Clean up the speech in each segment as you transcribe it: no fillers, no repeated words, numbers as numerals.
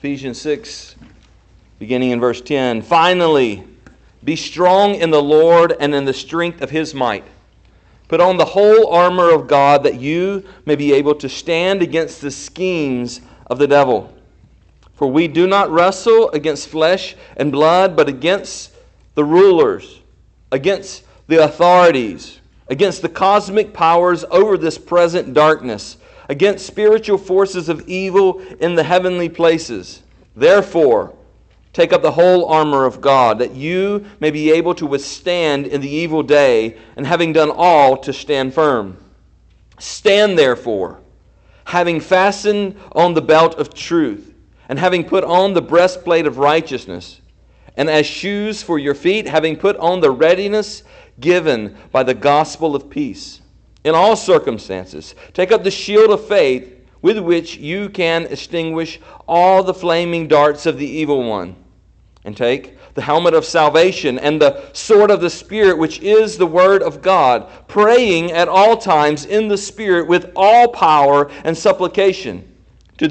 Ephesians 6, beginning in verse 10. Finally, be strong in the Lord and in the strength of His might. Put on the whole armor of God that you may be able to stand against the schemes of the devil. For we do not wrestle against flesh and blood, but against the rulers, against the authorities, against the cosmic powers over this present darkness, against spiritual forces of evil in the heavenly places. Therefore, take up the whole armor of God, that you may be able to withstand in the evil day, and having done all, to stand firm. Stand therefore, having fastened on the belt of truth, and having put on the breastplate of righteousness, and as shoes for your feet, having put on the readiness given by the gospel of peace. In all circumstances, take up the shield of faith, with which you can extinguish all the flaming darts of the evil one. And take the helmet of salvation and the sword of the Spirit, which is the word of God, praying at all times in the Spirit with all power and supplication. To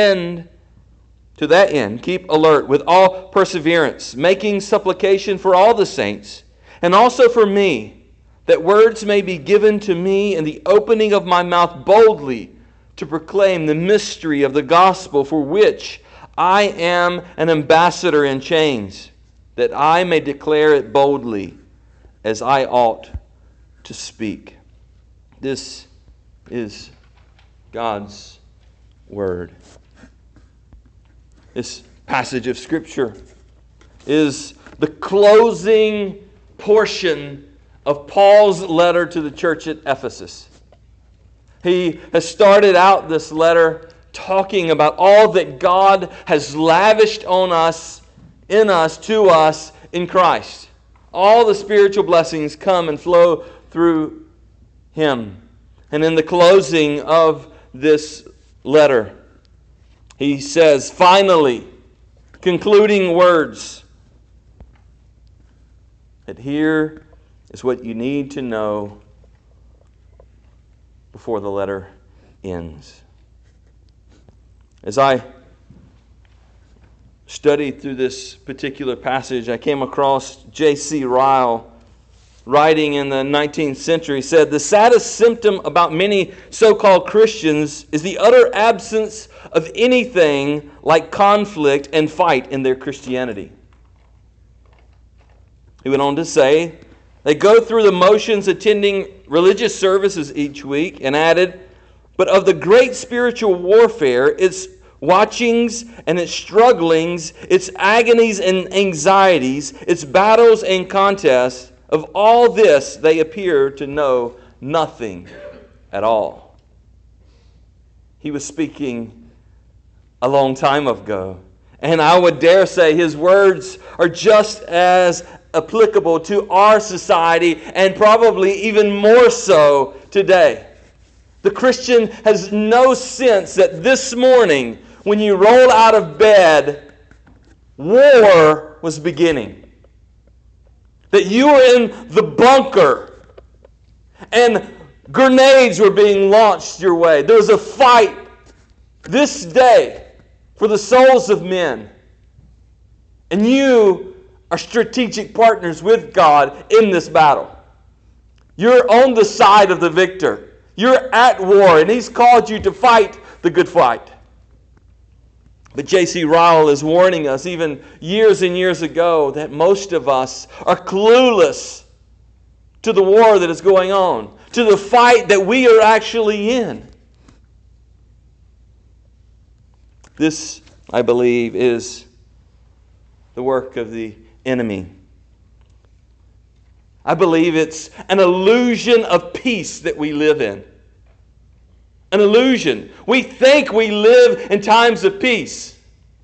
that end, keep alert with all perseverance, making supplication for all the saints, and also for me, that words may be given to me in the opening of my mouth boldly to proclaim the mystery of the gospel, for which I am an ambassador in chains, that I may declare it boldly as I ought to speak. This is God's Word. This passage of Scripture is the closing portion of Paul's letter to the church at Ephesus. He has started out this letter talking about all that God has lavished on us, in us, to us, in Christ. All the spiritual blessings come and flow through Him. And in the closing of this letter, he says, finally, concluding words, that here is what you need to know before the letter ends. As I studied through this particular passage, I came across J.C. Ryle, writing in the 19th century, said, the saddest symptom about many so-called Christians is the utter absence of anything like conflict and fight in their Christianity. He went on to say, they go through the motions attending religious services each week, and added, but of the great spiritual warfare, its watchings and its strugglings, its agonies and anxieties, its battles and contests, of all this they appear to know nothing at all. He was speaking a long time ago, and I would dare say his words are just as applicable to our society, and probably even more so today. The Christian has no sense that this morning, when you rolled out of bed, war was beginning. That you were in the bunker and grenades were being launched your way. There was a fight this day for the souls of men. And you are strategic partners with God in this battle. You're on the side of the victor. You're at war, and He's called you to fight the good fight. But J.C. Ryle is warning us, even years and years ago, that most of us are clueless to the war that is going on, to the fight that we are actually in. This, I believe, is the work of the enemy. I believe it's an illusion of peace that we live in. An illusion. We think we live in times of peace.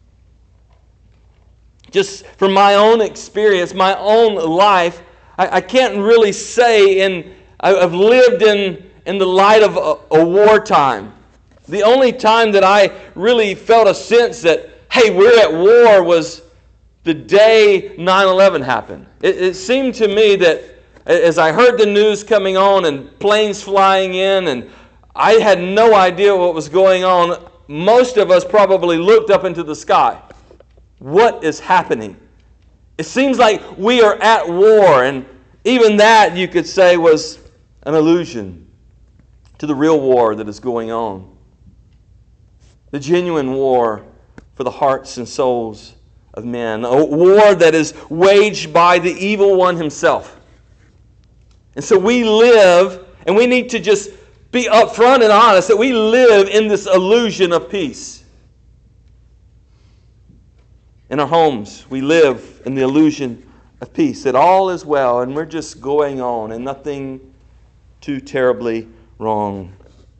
Just from my own experience, my own life, I can't really say I've lived in the light of a wartime. The only time that I really felt a sense that, hey, we're at war was the day 9/11 happened. It seemed to me that as I heard the news coming on and planes flying in, and I had no idea what was going on, most of us probably looked up into the sky. What is happening? It seems like we are at war, and even that, you could say, was an allusion to the real war that is going on. The genuine war for the hearts and souls of men. A war that is waged by the evil one himself. And so we live, and we need to just be upfront and honest, that we live in this illusion of peace. In our homes, we live in the illusion of peace, that all is well, and we're just going on, and nothing too terribly wrong.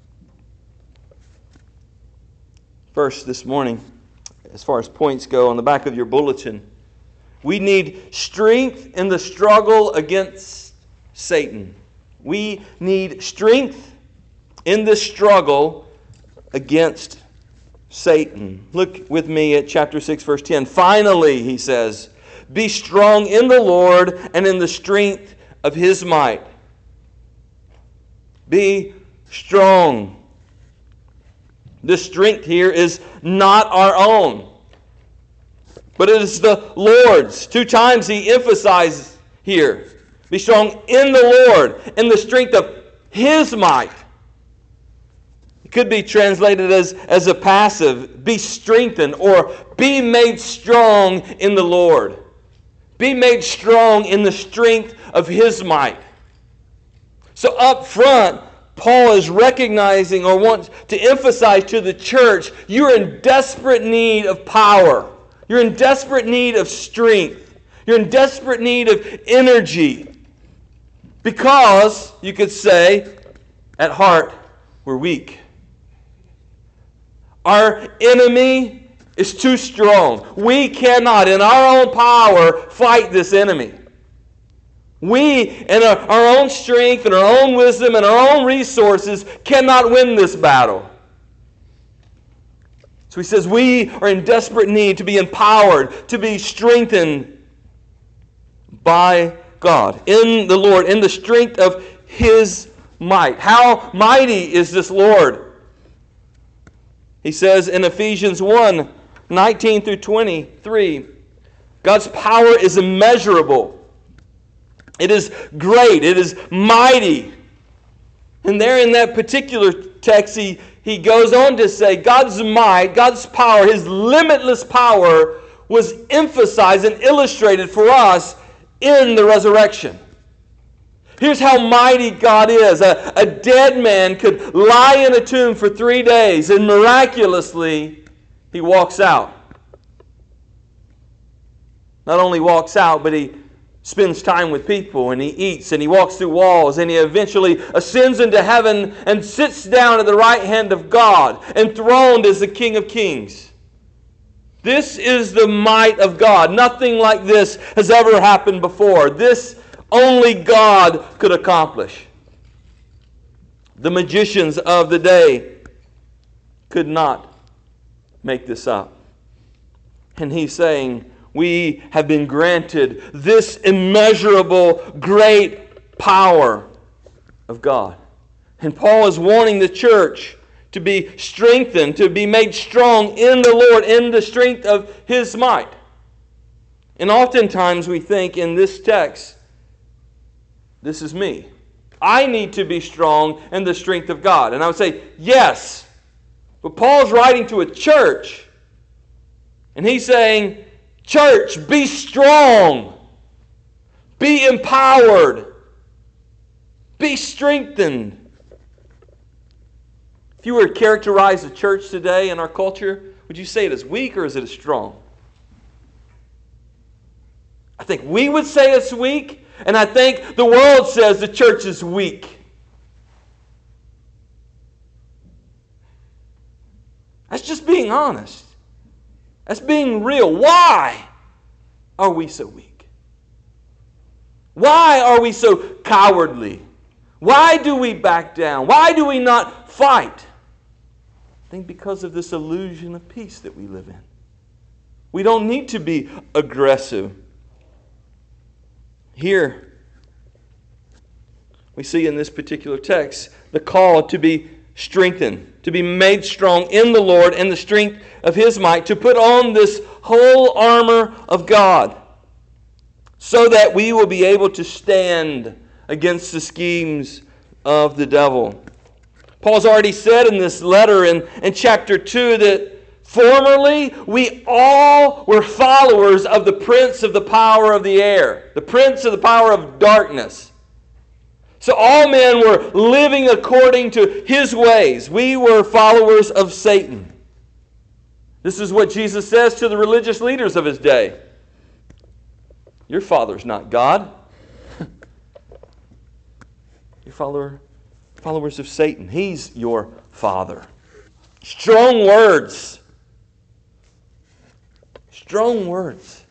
First, this morning, as far as points go, on the back of your bulletin, we need strength in the struggle against Satan. We need strength in the struggle against Satan. Look with me at chapter 6, verse 10. Finally, he says, be strong in the Lord and in the strength of His might. Be strong. The strength here is not our own, but it is the Lord's. 2 times he emphasizes here. Be strong in the Lord, in the strength of His might. It could be translated as a passive. Be strengthened, or be made strong in the Lord. Be made strong in the strength of His might. So up front, Paul is recognizing or wants to emphasize to the church, you're in desperate need of power. You're in desperate need of strength. You're in desperate need of energy. Because, you could say, at heart, we're weak. Our enemy is too strong. We cannot, in our own power, fight this enemy. We, in our own strength and our own wisdom and our own resources, cannot win this battle. So he says we are in desperate need to be empowered, to be strengthened by God, in the Lord, in the strength of His might. How mighty is this Lord? He says in Ephesians 1, 19 through 23, God's power is immeasurable. It is great. It is mighty. And there in that particular text, he goes on to say God's might, God's power, His limitless power was emphasized and illustrated for us in the resurrection. Here's how mighty God is. A dead man could lie in a tomb for 3 days, and miraculously, he walks out. Not only walks out, but he spends time with people, and he eats, and he walks through walls, and he eventually ascends into heaven and sits down at the right hand of God, enthroned as the King of Kings. This is the might of God. Nothing like this has ever happened before. This only God could accomplish. The magicians of the day could not make this up. And he's saying, we have been granted this immeasurable, great power of God. And Paul is warning the church to be strengthened, to be made strong in the Lord, in the strength of His might. And oftentimes we think in this text, this is me. I need to be strong in the strength of God. And I would say, yes. But Paul's writing to a church. And he's saying, church, be strong. Be empowered. Be strengthened. If you were to characterize the church today in our culture, would you say it as weak or is it as strong? I think we would say it's weak. And I think the world says the church is weak. That's just being honest. That's being real. Why are we so weak? Why are we so cowardly? Why do we back down? Why do we not fight? I think because of this illusion of peace that we live in. We don't need to be aggressive. Here, we see in this particular text the call to be strengthened, to be made strong in the Lord and the strength of His might, to put on this whole armor of God, so that we will be able to stand against the schemes of the devil. Paul's already said in this letter in chapter 2 that formerly we all were followers of the prince of the power of the air, the prince of the power of darkness. So all men were living according to his ways. We were followers of Satan. This is what Jesus says to the religious leaders of his day. Your father's not God. You're followers of Satan. He's your father. Strong words. Strong words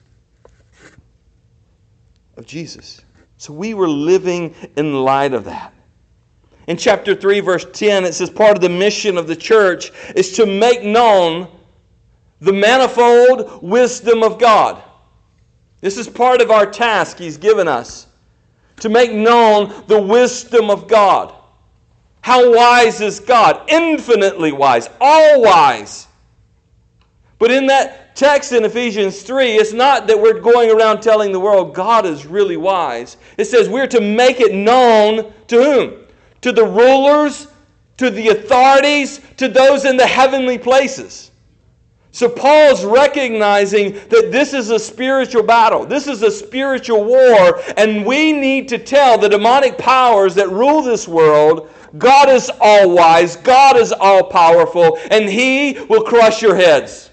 of Jesus. So we were living in light of that. In chapter 3, verse 10, it says part of the mission of the church is to make known the manifold wisdom of God. This is part of our task He's given us, to make known the wisdom of God. How wise is God? Infinitely wise, all wise. But in that text in Ephesians 3, it's not that we're going around telling the world God is really wise. It says we're to make it known to whom? To the rulers, to the authorities, to those in the heavenly places. So Paul's recognizing that this is a spiritual battle. This is a spiritual war, and we need to tell the demonic powers that rule this world, God is all wise, God is all powerful, and He will crush your heads.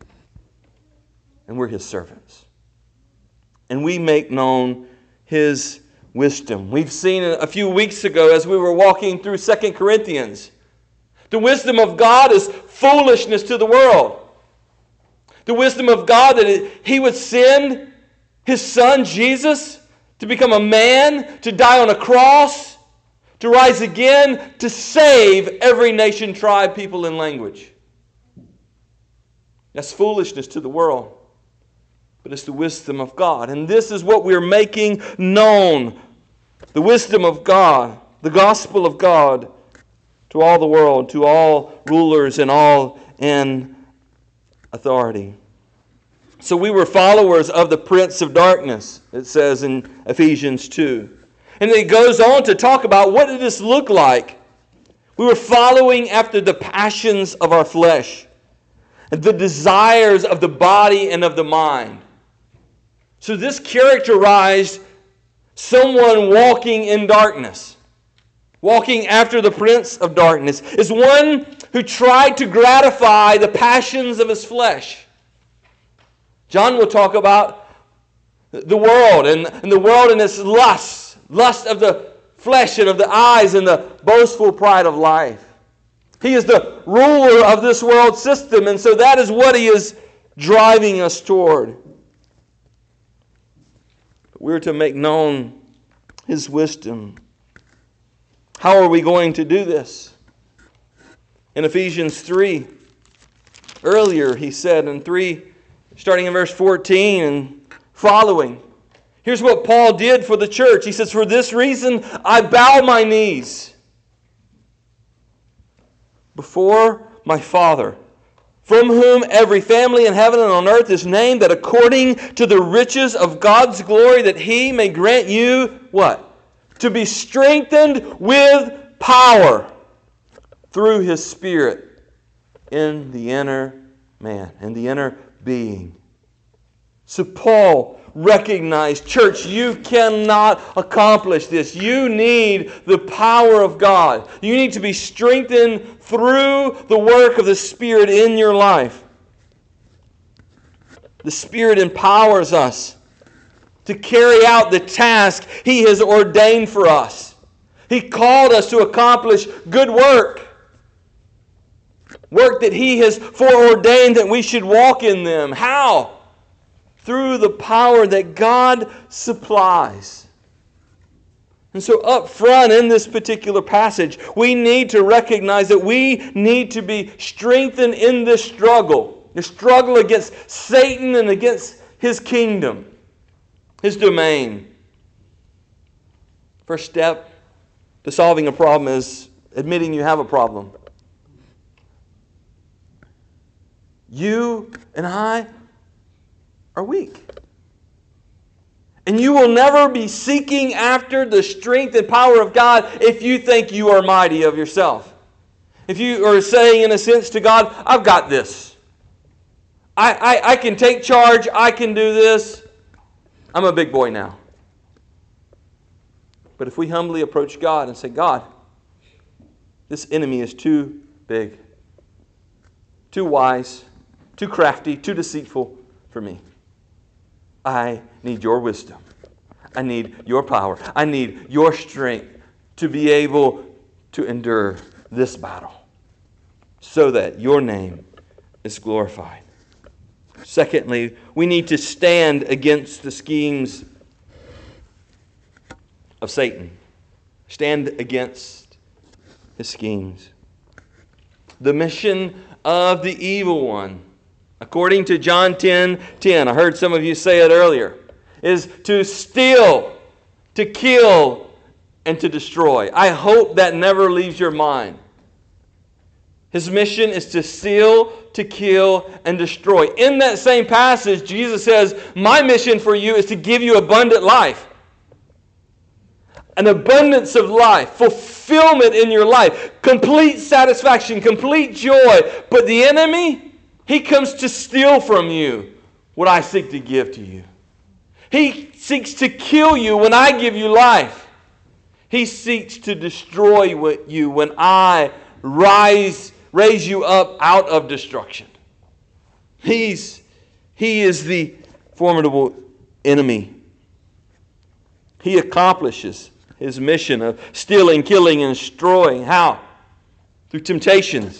And we're His servants. And we make known His wisdom. We've seen a few weeks ago as we were walking through 2 Corinthians. The wisdom of God is foolishness to the world. The wisdom of God that He would send His Son Jesus to become a man, to die on a cross, to rise again, to save every nation, tribe, people, and language. That's foolishness to the world. But it's the wisdom of God. And this is what we're making known. The wisdom of God, the gospel of God to all the world, to all rulers and all in authority. So we were followers of the prince of darkness, it says in Ephesians 2. And then it goes on to talk about what did this look like. We were following after the passions of our flesh, the desires of the body and of the mind. So this characterized someone walking in darkness. Walking after the prince of darkness is one who tried to gratify the passions of his flesh. John will talk about the world and the world and its lust of the flesh and of the eyes and the boastful pride of life. He is the ruler of this world system, and so that is what he is driving us toward. We're to make known His wisdom. How are we going to do this? In Ephesians 3, earlier he said in 3, starting in verse 14 and following, here's what Paul did for the church. He says, "For this reason I bow my knees before my Father, from whom every family in heaven and on earth is named, that according to the riches of God's glory that He may grant you," what? "To be strengthened with power through His Spirit in the inner man," in the inner being. So Paul recognized, church, you cannot accomplish this. You need the power of God. You need to be strengthened through the work of the Spirit in your life. The Spirit empowers us to carry out the task He has ordained for us. He called us to accomplish good work. Work that He has foreordained that we should walk in them. How? Through the power that God supplies. And so up front in this particular passage, we need to recognize that we need to be strengthened in this struggle. The struggle against Satan and against his kingdom, his domain. First step to solving a problem is admitting you have a problem. You and I are weak. And you will never be seeking after the strength and power of God if you think you are mighty of yourself. If you are saying, in a sense, to God, I've got this. I can take charge. I can do this. I'm a big boy now. But if we humbly approach God and say, God, this enemy is too big, too wise, too crafty, too deceitful for me. I need your wisdom. I need your power. I need your strength to be able to endure this battle so that your name is glorified. Secondly, we need to stand against the schemes of Satan. Stand against his schemes. The mission of the evil one, according to John 10:10, I heard some of you say it earlier, is to steal, to kill, and to destroy. I hope that never leaves your mind. His mission is to steal, to kill, and destroy. In that same passage, Jesus says, my mission for you is to give you abundant life. An abundance of life, fulfillment in your life, complete satisfaction, complete joy. But the enemy, he comes to steal from you what I seek to give to you. He seeks to kill you when I give you life. He seeks to destroy you when I raise you up out of destruction. He is the formidable enemy. He accomplishes his mission of stealing, killing, and destroying. How? Through temptations.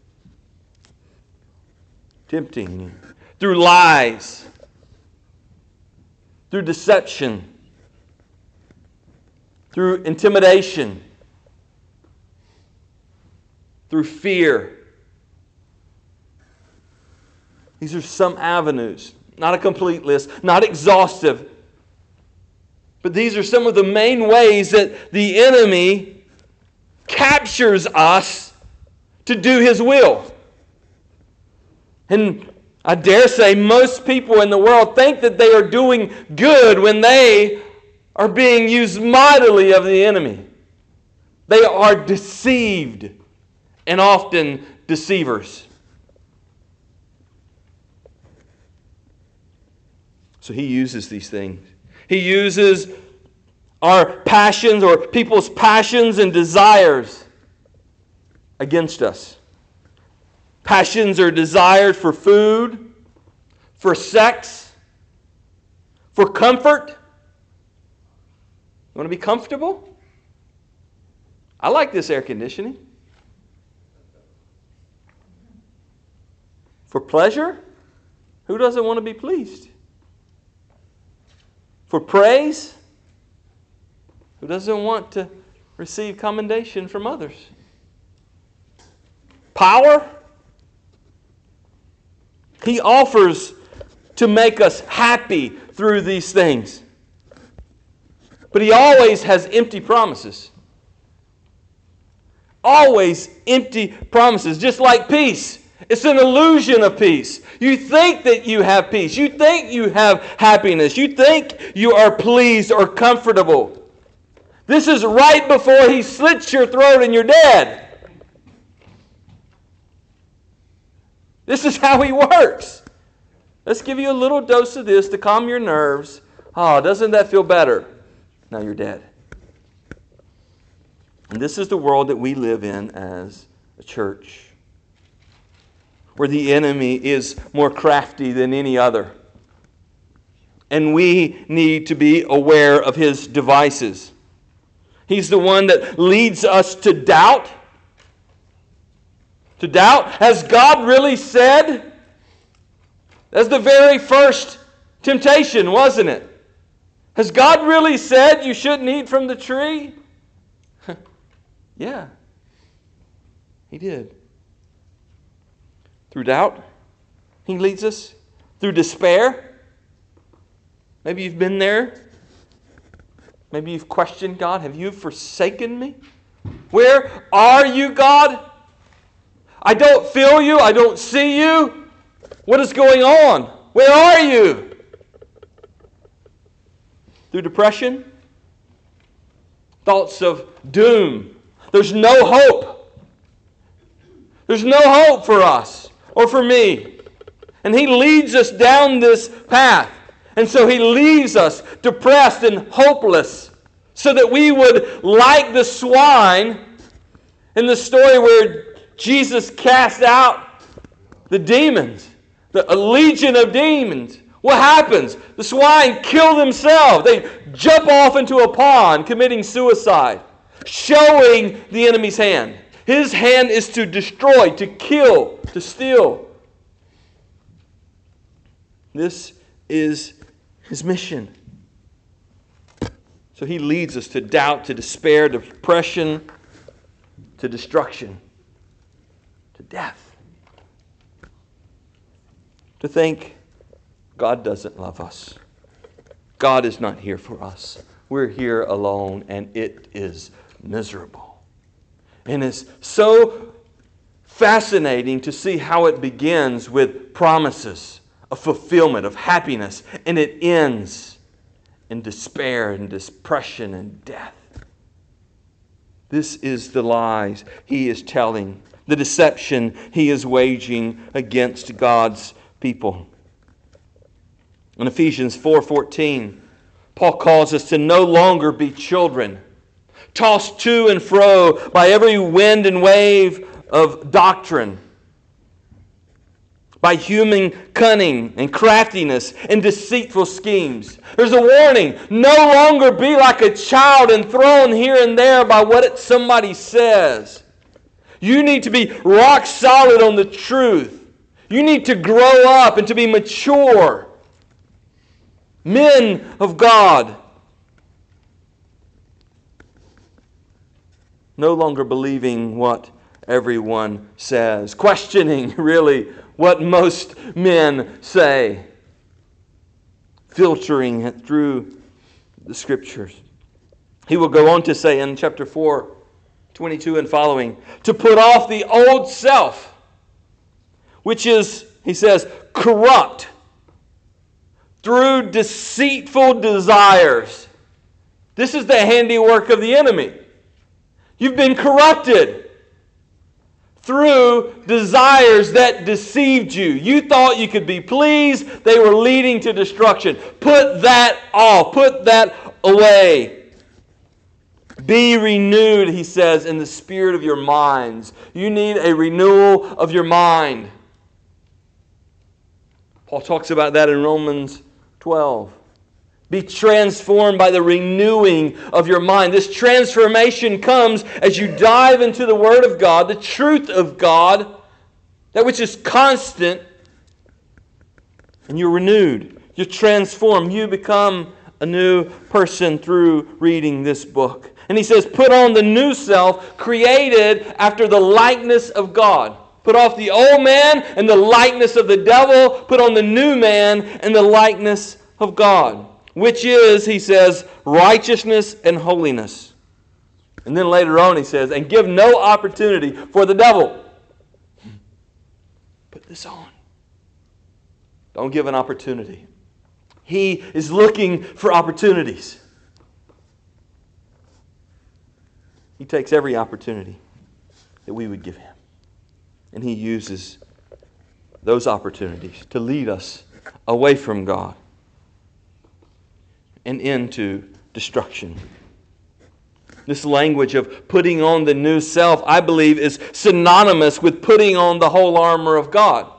Tempting you. Through lies. Through deception. Through intimidation. Through fear. These are some avenues. Not a complete list. Not exhaustive. But these are some of the main ways that the enemy captures us to do his will. And I dare say most people in the world think that they are doing good when they are being used mightily of the enemy. They are deceived and often deceivers. So he uses these things. He uses our passions or people's passions and desires against us. Passions or desires for food, for sex, for comfort. You want to be comfortable? I like this air conditioning. For pleasure? Who doesn't want to be pleased? For praise? Who doesn't want to receive commendation from others? Power? He offers to make us happy through these things. But he always has empty promises. Always empty promises. Just like peace. It's an illusion of peace. You think that you have peace. You think you have happiness. You think you are pleased or comfortable. This is right before he slits your throat and you're dead. This is how he works. Let's give you a little dose of this to calm your nerves. Oh, doesn't that feel better? Now you're dead. And this is the world that we live in as a church, where the enemy is more crafty than any other. And we need to be aware of his devices. He's the one that leads us to doubt. To doubt, has God really said? That's the very first temptation, wasn't it? Has God really said you shouldn't eat from the tree? Yeah, he did. Through doubt, he leads us. Through despair. Maybe you've been there. Maybe you've questioned God. Have you forsaken me? Where are you, God? I don't feel you. I don't see you. What is going on? Where are you? Through depression, thoughts of doom. There's no hope. There's no hope for us or for me. And He leads us down this path. And so He leaves us depressed and hopeless so that we would, like the swine in the story where Jesus cast out the demons, a legion of demons. What happens? The swine kill themselves. They jump off into a pond committing suicide, showing the enemy's hand. His hand is to destroy, to kill, to steal. This is His mission. So He leads us to doubt, to despair, to depression, to destruction, to death. To think God doesn't love us. God is not here for us. We're here alone, and it is miserable. And it's so fascinating to see how it begins with promises of fulfillment, of happiness, and it ends in despair and depression and death. This is the lies He is telling, the deception He is waging against God's people. In Ephesians 4:14, Paul calls us to no longer be children, tossed to and fro by every wind and wave of doctrine, by human cunning and craftiness and deceitful schemes. There's a warning. No longer be like a child and thrown here and there by what somebody says. You need to be rock solid on the truth. You need to grow up and to be mature. Men of God. No longer believing what everyone says. Questioning, really, what most men say. Filtering it through the Scriptures. He will go on to say in chapter 4, 22 and following, to put off the old self, which is, he says, corrupt through deceitful desires. This is the handiwork of the enemy. You've been corrupted through desires that deceived you. You thought you could be pleased. They were leading to destruction. Put that off. Put that away. Be renewed, he says, in the spirit of your minds. You need a renewal of your mind. Paul talks about that in Romans 12. Be transformed by the renewing of your mind. This transformation comes as you dive into the Word of God, the truth of God, that which is constant, and you're renewed. You're transformed. You become a new person through reading this book. And he says, put on the new self created after the likeness of God. Put off the old man and the likeness of the devil. Put on the new man and the likeness of God. Which is, he says, righteousness and holiness. And then later on he says, and give no opportunity for the devil. Put this on. Don't give an opportunity. He is looking for opportunities. He takes every opportunity that we would give him. And he uses those opportunities to lead us away from God and into destruction. This language of putting on the new self, I believe, is synonymous with putting on the whole armor of God.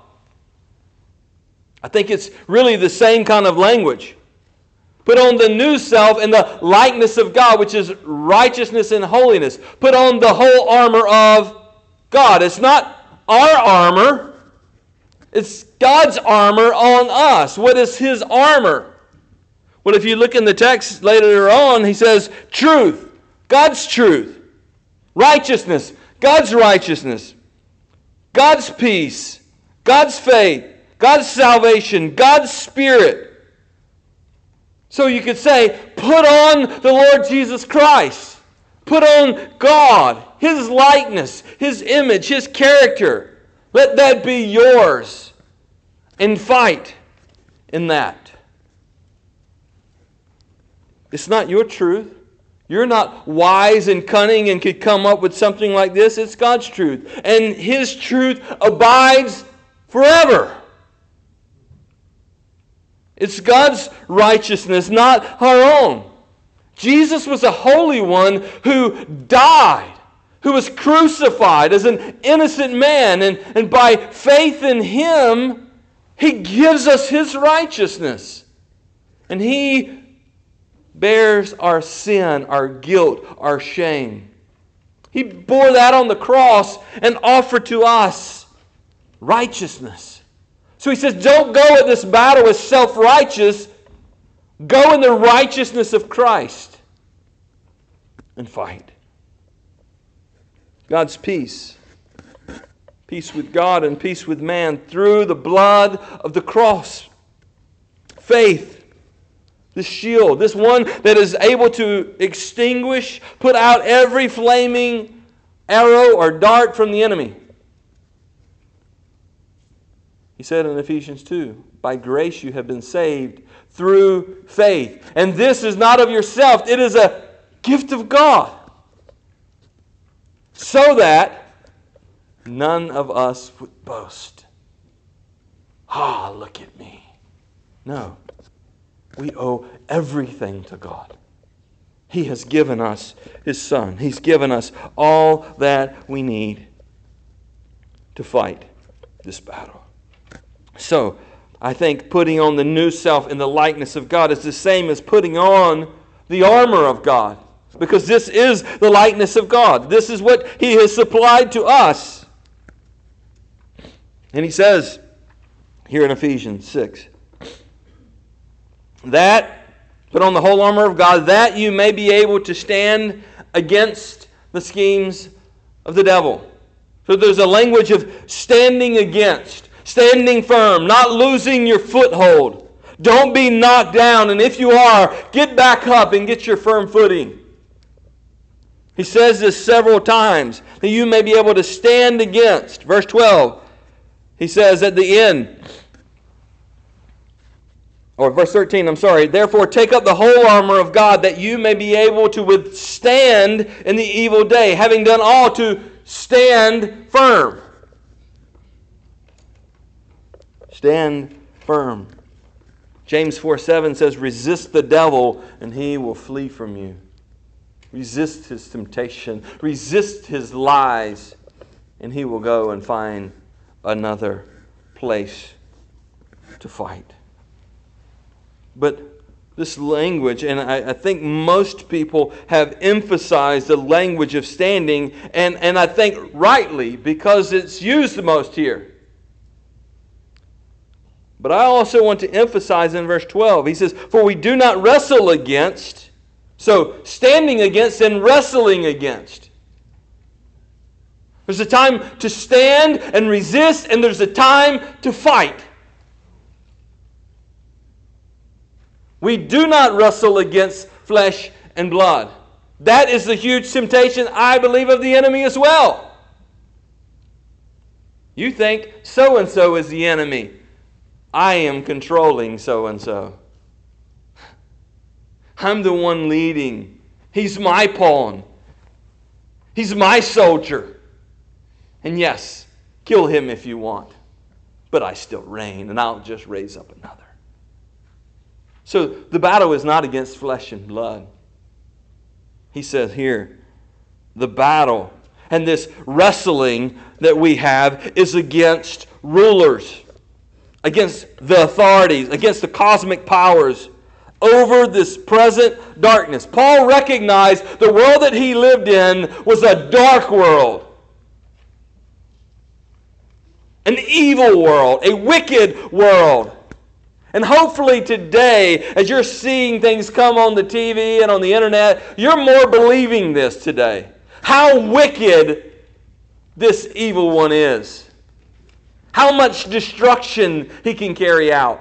I think it's really the same kind of language. Put on the new self in the likeness of God, which is righteousness and holiness. Put on the whole armor of God. It's not our armor. It's God's armor on us. What is His armor? Well, if you look in the text later on, he says truth, God's truth, righteousness, God's righteousness, God's peace, God's faith, God's salvation, God's Spirit. So you could say, put on the Lord Jesus Christ. Put on God, His likeness, His image, His character. Let that be yours. And fight in that. It's not your truth. You're not wise and cunning and could come up with something like this. It's God's truth. And His truth abides forever. It's God's righteousness, not our own. Jesus was a holy one who died, who was crucified as an innocent man. And by faith in Him, He gives us His righteousness. And He bears our sin, our guilt, our shame. He bore that on the cross and offered to us righteousness. So He says, don't go at this battle as self-righteous. Go in the righteousness of Christ and fight. God's peace. Peace with God and peace with man through the blood of the cross. Faith. This shield, this one that is able to extinguish, put out every flaming arrow or dart from the enemy. He said in Ephesians 2, by grace you have been saved through faith. And this is not of yourself, it is a gift of God. So that none of us would boast. Look at me. No. We owe everything to God. He has given us His Son. He's given us all that we need to fight this battle. So, I think putting on the new self in the likeness of God is the same as putting on the armor of God. Because this is the likeness of God. This is what He has supplied to us. And He says here in Ephesians 6, that, put on the whole armor of God, that you may be able to stand against the schemes of the devil. So there's a language of standing against, standing firm, not losing your foothold. Don't be knocked down, and if you are, get back up and get your firm footing. He says this several times, that you may be able to stand against. Verse 12, he says at the end, or verse 13, therefore take up the whole armor of God that you may be able to withstand in the evil day, having done all to stand firm. Stand firm. James 4:7 says, resist the devil and he will flee from you. Resist his temptation. Resist his lies, and he will go and find another place to fight. But this language, and I think most people have emphasized the language of standing, and I think rightly, because it's used the most here. But I also want to emphasize in verse 12, he says, for we do not wrestle against, so standing against and wrestling against. There's a time to stand and resist, and there's a time to fight. We do not wrestle against flesh and blood. That is the huge temptation, I believe, of the enemy as well. You think so-and-so is the enemy. I am controlling so-and-so. I'm the one leading. He's my pawn. He's my soldier. And yes, kill him if you want. But I still reign, and I'll just raise up another. So the battle is not against flesh and blood. He says here, the battle and this wrestling that we have is against rulers, against the authorities, against the cosmic powers over this present darkness. Paul recognized the world that he lived in was a dark world, an evil world, a wicked world. And hopefully today, as you're seeing things come on the TV and on the internet, you're more believing this today. How wicked this evil one is. How much destruction he can carry out.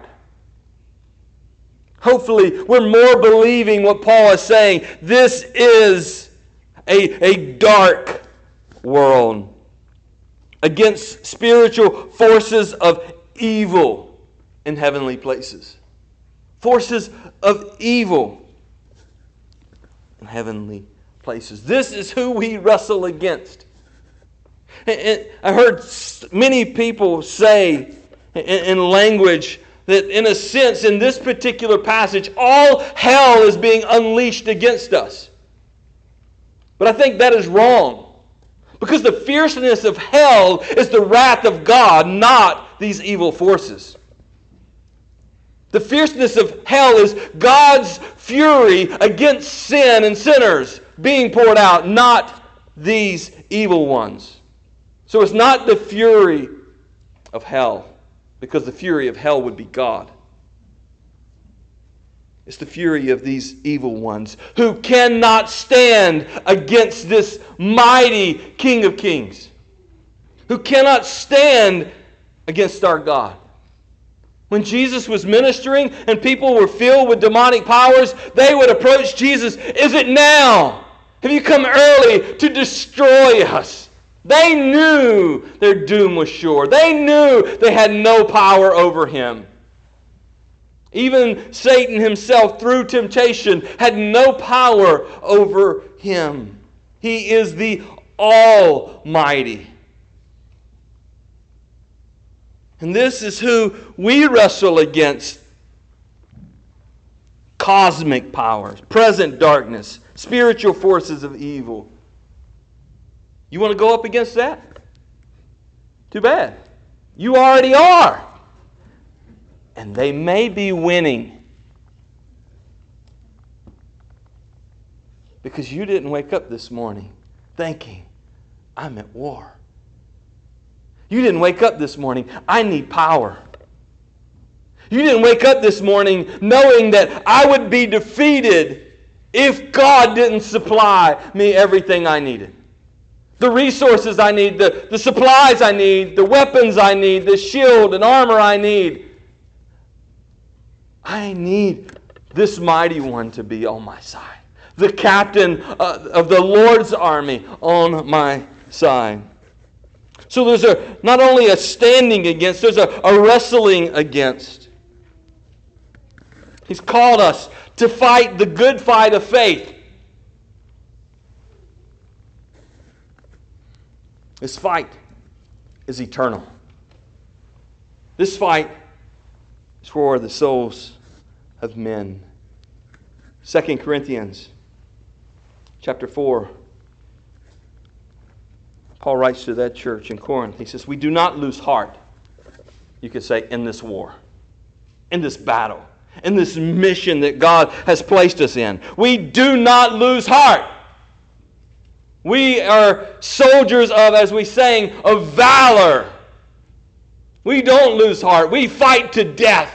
Hopefully we're more believing what Paul is saying. This is a dark world, against spiritual forces of evil in heavenly places. Forces of evil in heavenly places. This is who we wrestle against. And I heard many people say in language that, in a sense, in this particular passage, all hell is being unleashed against us. But I think that is wrong. Because the fierceness of hell is the wrath of God, not these evil forces. The fierceness of hell is God's fury against sin and sinners being poured out, not these evil ones. So it's not the fury of hell, because the fury of hell would be God. It's the fury of these evil ones who cannot stand against this mighty King of Kings, who cannot stand against our God. When Jesus was ministering and people were filled with demonic powers, they would approach Jesus, "Is it now? Have you come early to destroy us?" They knew their doom was sure. They knew they had no power over him. Even Satan himself, through temptation, had no power over him. He is the Almighty. And this is who we wrestle against. Cosmic powers, present darkness, spiritual forces of evil. You want to go up against that? Too bad. You already are. And they may be winning because you didn't wake up this morning thinking, "I'm at war." You didn't wake up this morning, "I need power." You didn't wake up this morning knowing that I would be defeated if God didn't supply me everything I needed. The resources I need, the supplies I need, the weapons I need, the shield and armor I need. I need this mighty one to be on my side. The captain of the Lord's army on my side. So there's not only a standing against, there's a wrestling against. He's called us to fight the good fight of faith. This fight is eternal. This fight is for the souls of men. 2 Corinthians chapter 4. Paul writes to that church in Corinth. He says, "We do not lose heart," you could say, "in this war, in this battle, in this mission that God has placed us in. We do not lose heart. We are soldiers of, as we sang, of valor. We don't lose heart. We fight to death.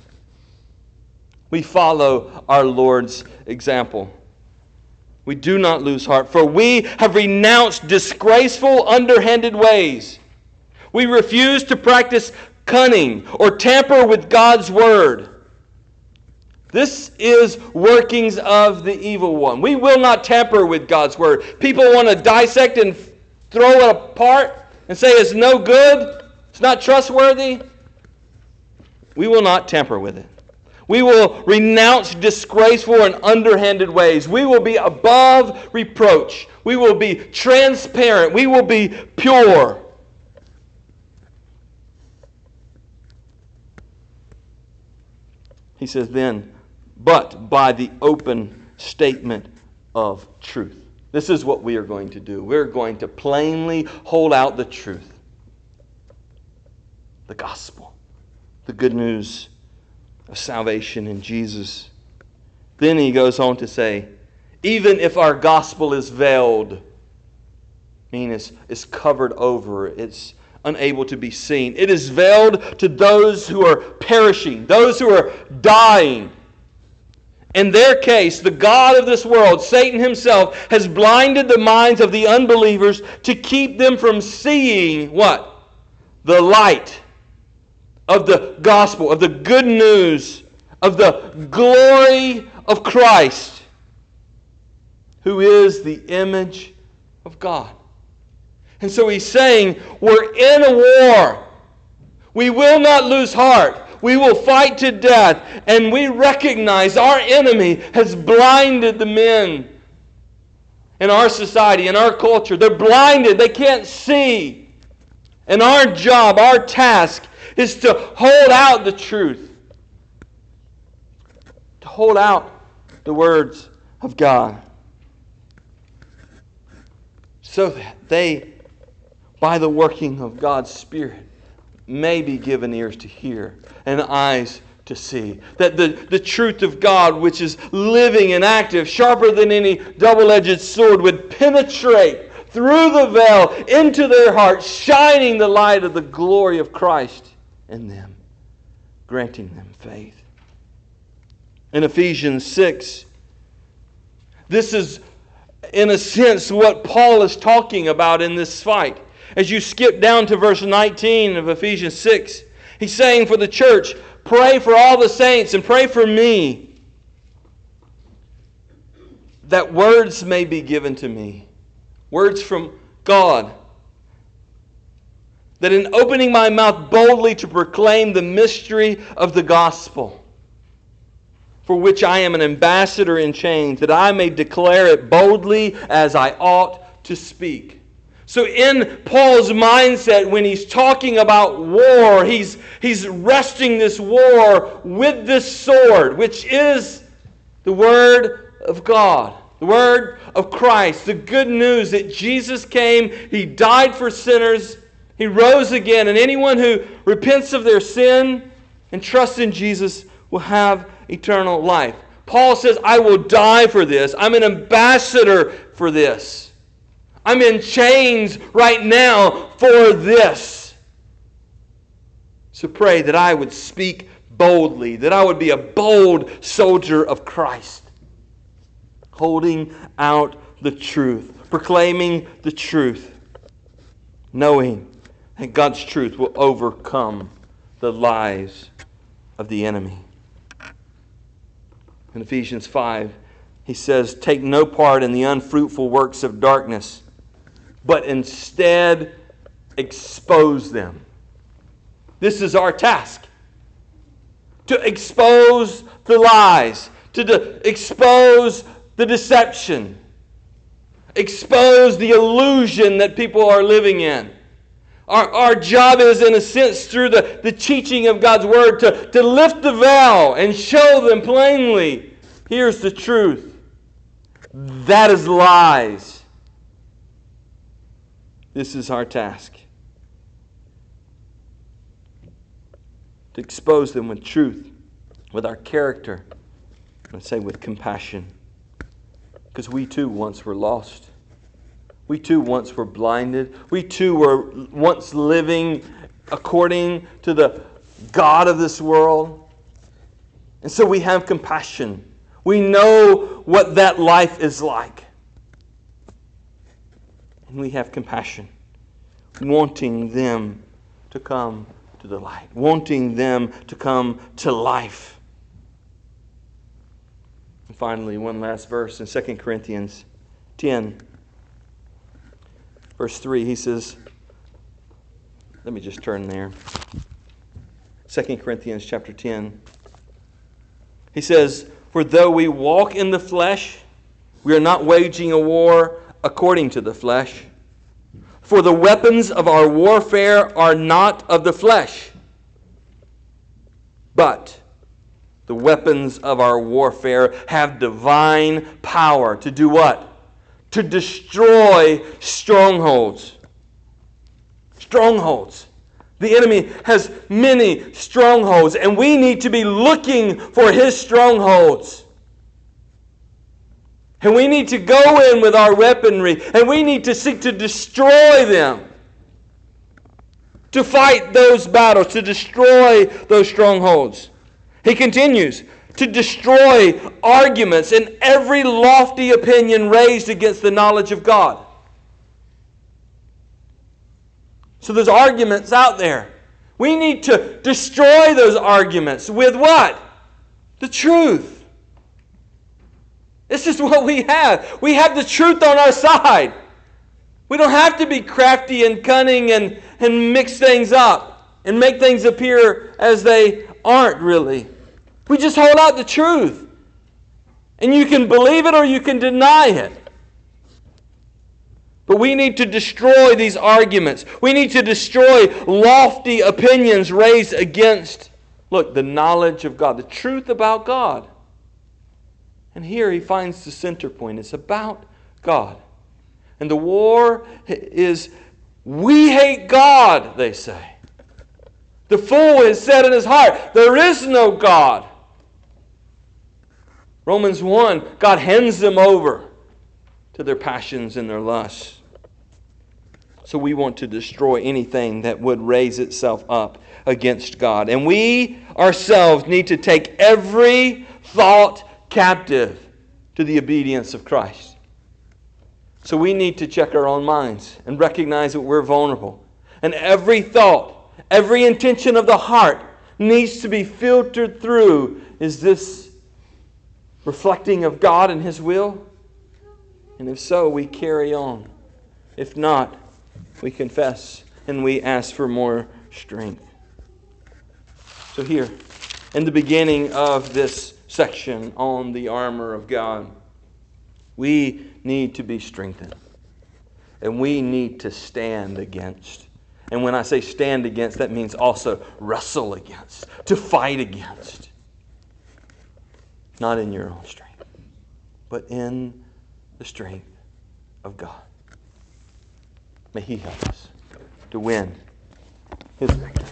We follow our Lord's example. We do not lose heart, for we have renounced disgraceful, underhanded ways. We refuse to practice cunning or tamper with God's word. This is workings of the evil one. We will not tamper with God's word. People want to dissect and throw it apart and say it's no good, it's not trustworthy. We will not tamper with it. We will renounce disgraceful and underhanded ways. We will be above reproach. We will be transparent. We will be pure. He says then, but by the open statement of truth. This is what we are going to do. We're going to plainly hold out the truth. The gospel. The good news of salvation in Jesus. Then he goes on to say, even if our gospel is veiled, meaning it's covered over, it's unable to be seen. It is veiled to those who are perishing, those who are dying. In their case, the God of this world, Satan himself, has blinded the minds of the unbelievers to keep them from seeing what? The light of the gospel, of the good news, of the glory of Christ. who is the image of God. And so he's saying, we're in a war. We will not lose heart. We will fight to death. And we recognize our enemy has blinded the men in our society, in our culture. They're blinded. They can't see. And our job, our task, is to hold out the truth. To hold out the words of God. So that they, by the working of God's Spirit, may be given ears to hear and eyes to see. That the truth of God, which is living and active, sharper than any double-edged sword, would penetrate through the veil into their hearts, shining the light of the glory of Christ in them, granting them faith. In Ephesians 6, this is, in a sense, what Paul is talking about in this fight. As you skip down to verse 19 of Ephesians 6, he's saying for the church, pray for all the saints and pray for me, that words may be given to me. Words from God. That in opening my mouth boldly to proclaim the mystery of the gospel, for which I am an ambassador in chains, that I may declare it boldly as I ought to speak. So in Paul's mindset, when he's talking about war, he's wresting this war with this sword, which is the Word of God, the Word of Christ, the good news that Jesus came, He died for sinners, He rose again, and anyone who repents of their sin and trusts in Jesus will have eternal life. Paul says, I will die for this. I'm an ambassador for this. I'm in chains right now for this. So pray that I would speak boldly, that I would be a bold soldier of Christ, holding out the truth, proclaiming the truth, knowing that God's truth will overcome the lies of the enemy. In Ephesians 5, he says, take no part in the unfruitful works of darkness, but instead expose them. This is our task. To expose the lies, to expose the deception, expose the illusion that people are living in. Our job is, in a sense, through the teaching of God's Word, to lift the veil and show them plainly, here's the truth. That is lies. This is our task. To expose them with truth, with our character, and say with compassion. Because we too once were lost. We too once were blinded. We too were once living according to the God of this world. And so we have compassion. We know what that life is like. And we have compassion, wanting them to come to the light, wanting them to come to life. And finally, one last verse in 2 Corinthians 10, verse 3, he says, let me just turn there. 2 Corinthians chapter 10. He says, for though we walk in the flesh, we are not waging a war according to the flesh. For the weapons of our warfare are not of the flesh, but the weapons of our warfare have divine power to do what? To destroy strongholds. Strongholds. The enemy has many strongholds, and we need to be looking for his strongholds. And we need to go in with our weaponry, and we need to seek to destroy them. To fight those battles, to destroy those strongholds. He continues, to destroy arguments and every lofty opinion raised against the knowledge of God. So there's arguments out there. We need to destroy those arguments with what? The truth. This is what we have. We have the truth on our side. We don't have to be crafty and cunning and mix things up and make things appear as they aren't really. We just hold out the truth. And you can believe it or you can deny it. But we need to destroy these arguments. We need to destroy lofty opinions raised against, look, the knowledge of God, the truth about God. And here he finds the center point. It's about God. And the war is, we hate God, they say. The fool has said in his heart, there is no God. Romans 1, God hands them over to their passions and their lusts. So we want to destroy anything that would raise itself up against God. And we ourselves need to take every thought captive to the obedience of Christ. So we need to check our own minds and recognize that we're vulnerable. And every thought, every intention of the heart needs to be filtered through. Is this reflecting of God and His will? And if so, we carry on. If not, we confess and we ask for more strength. So here, in the beginning of this section on the armor of God, we need to be strengthened. And we need to stand against. And when I say stand against, that means also wrestle against, to fight against. Not in your own strength, but in the strength of God. May He help us to win His victory.